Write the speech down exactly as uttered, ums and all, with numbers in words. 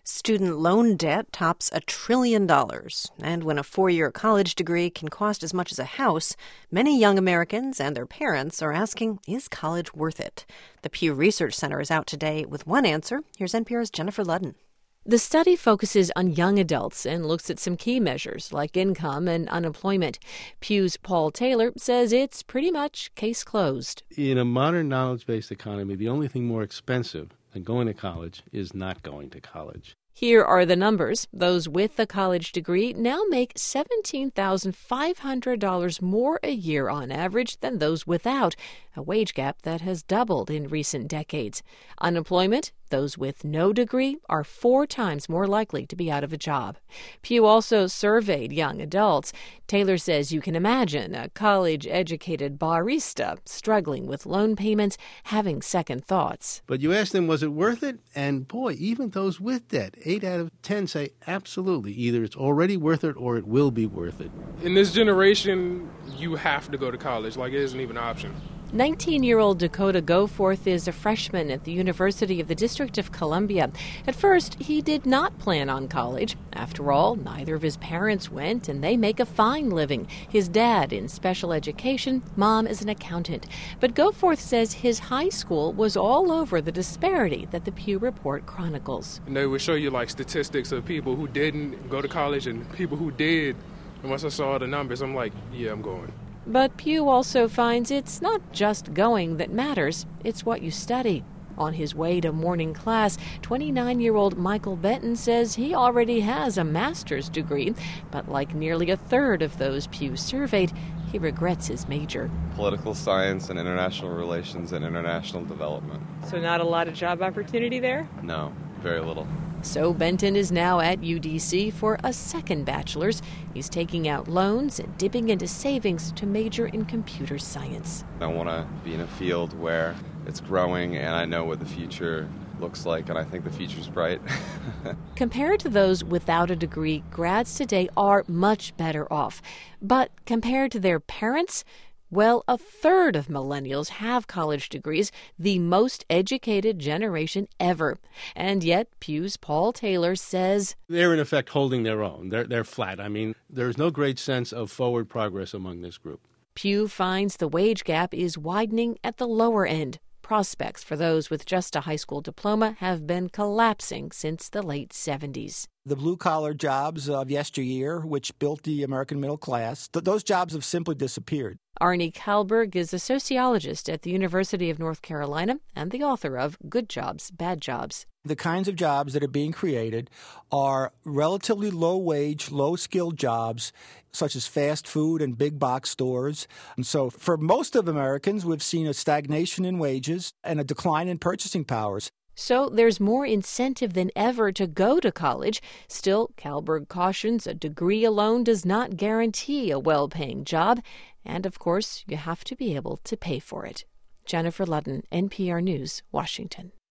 Student loan debt tops a trillion dollars, and when a four-year college degree can cost as much as a house, many young Americans and their parents are asking, is college worth it? The Pew Research Center is out today with one answer. Here's N P R's Jennifer Ludden. The study focuses on young adults and looks at some key measures like income and unemployment. Pew's Paul Taylor says it's pretty much case closed. In a modern knowledge-based economy, the only thing more expensive than going to college is not going to college. Here are the numbers. Those with a college degree now make seventeen thousand five hundred dollars more a year on average than those without, a wage gap that has doubled in recent decades. Unemployment, those with no degree are four times more likely to be out of a job. Pew also surveyed young adults. Taylor says you can imagine a college-educated barista struggling with loan payments, having second thoughts. But you ask them, was it worth it? And boy, even those with debt, eight out of ten say absolutely. Either it's already worth it or it will be worth it. In this generation, you have to go to college. Like, it isn't even an option. nineteen-year-old Dakota Goforth is a freshman at the University of the District of Columbia. At first, he did not plan on college. After all, neither of his parents went, and they make a fine living. His dad in special education, mom is an accountant. But Goforth says his high school was all over the disparity that the Pew Report chronicles. And they would show you, like, statistics of people who didn't go to college and people who did. And once I saw the numbers, I'm like, yeah, I'm going. But Pew also finds it's not just going that matters, it's what you study. On his way to morning class, twenty-nine-year-old Michael Benton says he already has a master's degree, but like nearly a third of those Pew surveyed, he regrets his major. Political science and international relations and international development. So not a lot of job opportunity there? No, very little. So Benton is now at U D C for a second bachelor's. He's taking out loans and dipping into savings to major in computer science. I want to be in a field where it's growing and I know what the future looks like, and I think the future's bright. Compared to those without a degree, grads today are much better off. But compared to their parents, well, a third of millennials have college degrees, the most educated generation ever. And yet, Pew's Paul Taylor says They're in effect holding their own. They're, they're flat. I mean, there's no great sense of forward progress among this group. Pew finds the wage gap is widening at the lower end. Prospects for those with just a high school diploma have been collapsing since the late seventies. The blue-collar jobs of yesteryear, which built the American middle class, th- those jobs have simply disappeared. Arnie Kalberg is a sociologist at the University of North Carolina and the author of Good Jobs, Bad Jobs. The kinds of jobs that are being created are relatively low-wage, low-skilled jobs, such as fast food and big-box stores. And so for most of Americans, we've seen a stagnation in wages and a decline in purchasing powers. So there's more incentive than ever to go to college. Still, Kalberg cautions a degree alone does not guarantee a well-paying job. And, of course, you have to be able to pay for it. Jennifer Ludden, N P R News, Washington.